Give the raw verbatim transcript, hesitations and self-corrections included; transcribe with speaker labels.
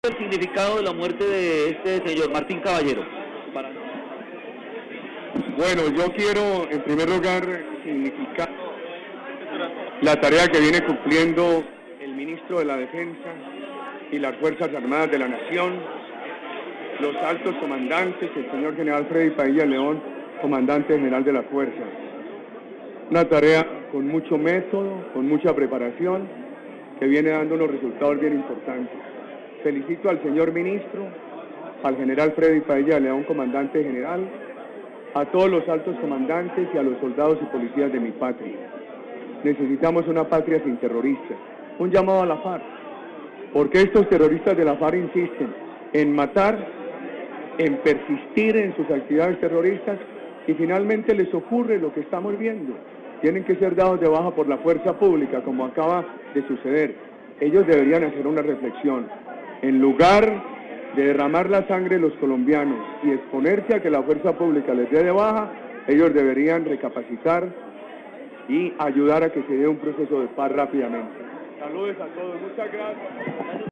Speaker 1: El significado de la muerte de este señor Martín Caballero. Para...
Speaker 2: Bueno, yo quiero en primer lugar significar la tarea que viene cumpliendo el ministro de la Defensa y las Fuerzas Armadas de la Nación, los altos comandantes, el señor general Freddy Padilla León, comandante general de las fuerzas. Una tarea con mucho método, con mucha preparación, que viene dando unos resultados bien importantes. Felicito al señor ministro, al general Freddy Padilla León, comandante general, a todos los altos comandantes y a los soldados y policías de mi patria. Necesitamos una patria sin terroristas. Un llamado a la FARC, porque estos terroristas de la FARC insisten en matar, en persistir en sus actividades terroristas y finalmente les ocurre lo que estamos viendo. Tienen que ser dados de baja por la fuerza pública, como acaba de suceder. Ellos deberían hacer una reflexión. En lugar de derramar la sangre de los colombianos y exponerse a que la fuerza pública les dé de baja, ellos deberían recapacitar y ayudar a que se dé un proceso de paz rápidamente. Saludos a todos, muchas gracias.